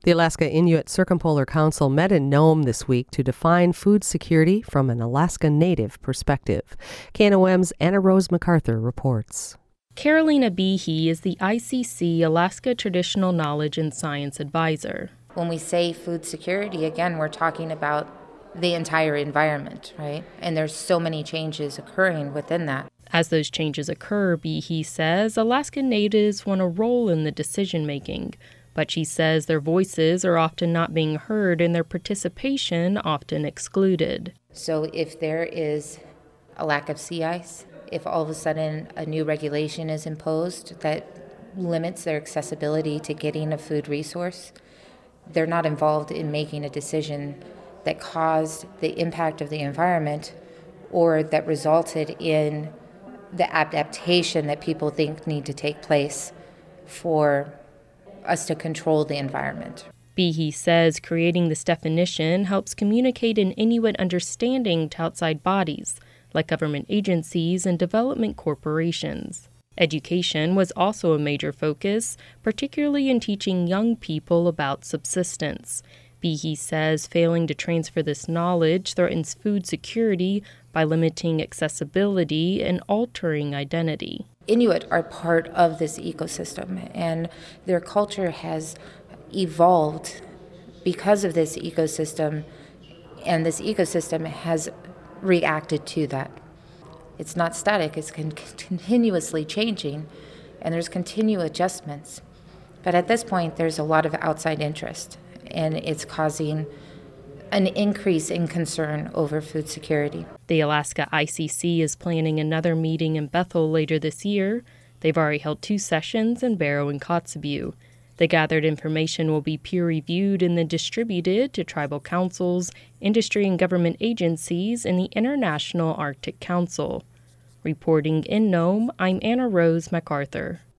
The Alaska Inuit Circumpolar Council met in Nome this week to define food security from an Alaska Native perspective. KNOM's Anna Rose MacArthur reports. Carolina Behe is the ICC Alaska Traditional Knowledge and Science Advisor. When we say food security, again, we're talking about the entire environment, right? And there's so many changes occurring within that. As those changes occur, Behe says Alaska Natives want a role in the decision-making, but she says their voices are often not being heard and their participation often excluded. So if there is a lack of sea ice, if all of a sudden a new regulation is imposed that limits their accessibility to getting a food resource, they're not involved in making a decision that caused the impact of the environment or that resulted in the adaptation that people think need to take place for us to control the environment. Behe says creating this definition helps communicate an Inuit understanding to outside bodies, like government agencies and development corporations. Education was also a major focus, particularly in teaching young people about subsistence. Behe says failing to transfer this knowledge threatens food security by limiting accessibility and altering identity. Inuit are part of this ecosystem, and their culture has evolved because of this ecosystem, and this ecosystem has reacted to that. It's not static, it's continuously changing, and there's continual adjustments. But at this point, there's a lot of outside interest, and it's causing an increase in concern over food security. The Alaska ICC is planning another meeting in Bethel later this year. They've already held 2 sessions in Barrow and Kotzebue. The gathered information will be peer-reviewed and then distributed to tribal councils, industry and government agencies, and the International Arctic Council. Reporting in Nome, I'm Anna Rose MacArthur.